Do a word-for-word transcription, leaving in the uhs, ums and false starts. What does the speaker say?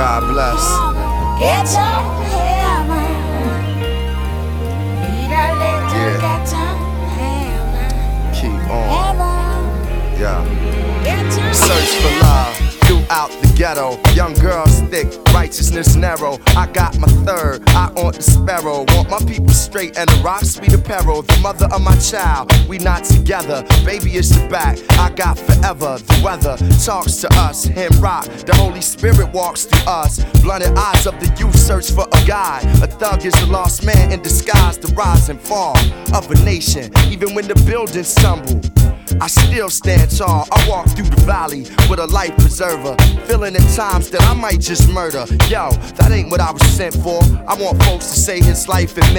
God bless. Get your hammer. Need a little Yeah. get your hammer. Keep on. Hammer. Yeah. Get your Search for love throughout the ghetto. Young girls thick, righteousness narrow. I got my third, I on the sparrow. Want my people straight and the rocks be the peril. The mother of my child, we not together. Baby is the back, I got forever. The weather talks to us, him rock. The Holy Spirit walks through us. Blinded eyes of the youth search for a guide. A thug is a lost man in disguise. The rise and fall of a nation. Even when the buildings tumble, I still stand tall. I walk through the valley with a life preserver, feeling at times that I might just murder. Yo, that ain't what I was sent for. I want folks to say his life and